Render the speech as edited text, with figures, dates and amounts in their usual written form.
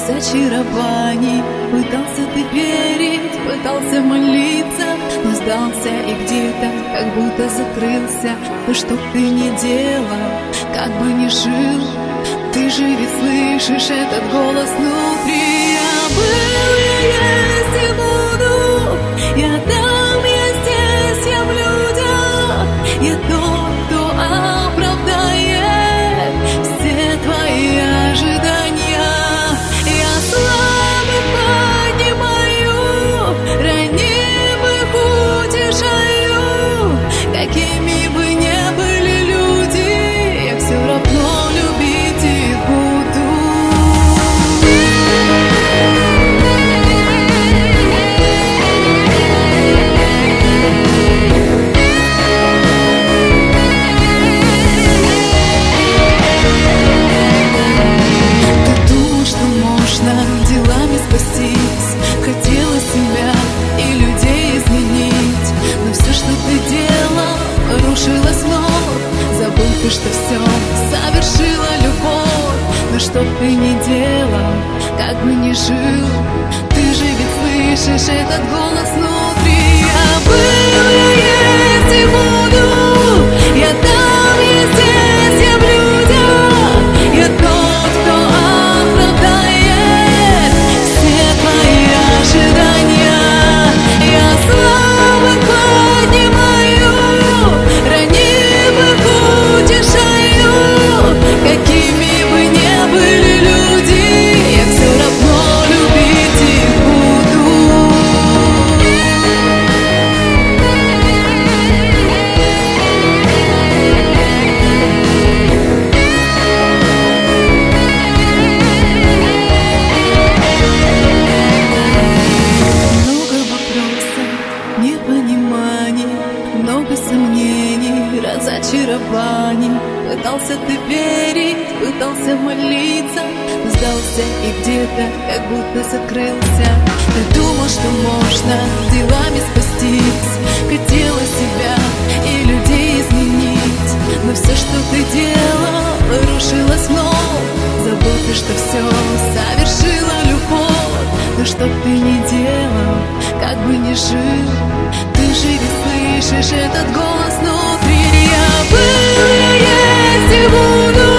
разочарований. Пытался ты верить, пытался молиться, но сдался и где-то как будто закрылся. Да что б ты ни делал, как бы ни жил, ты же ведь слышишь этот голос внутри. Я был, я есть и буду, я там, я здесь, я в людях, я тот, кто оправдает все твои ожидания. Я слабых поднимаю, ранимых утешаю. Какими бы ни были люди, я все равно любить их буду. Ты думал, что можно делами спастись, хотела себя и людей изменить, но все, что ты делал, рушилось вновь. Забыл ты, что все совершила любовь. Но что б ты ни делал, как бы ни жил, ты же ведь слышишь этот голос внутри. Я был, я есть и буду, я там, я здесь, я в людях, я тот, кто оправдает все твои ожидания. Я слабых поднимаю, ранимых утешаю. Какими бы ни были люди, я все равно любить их буду. Много вопросов, непониманий, много сомнений, разочарований. Пытался ты верить, пытался молиться, но сдался и где-то как будто закрылся. Ты думал, что можно делами спастись, хотела себя и людей изменить, но все, что ты делал, рушилось вновь. Забыл ты, что все совершила любовь. Но что б ты ни делал, как бы ни жил, ты же ведь слышишь этот голос внутри. Я был, я есть и буду.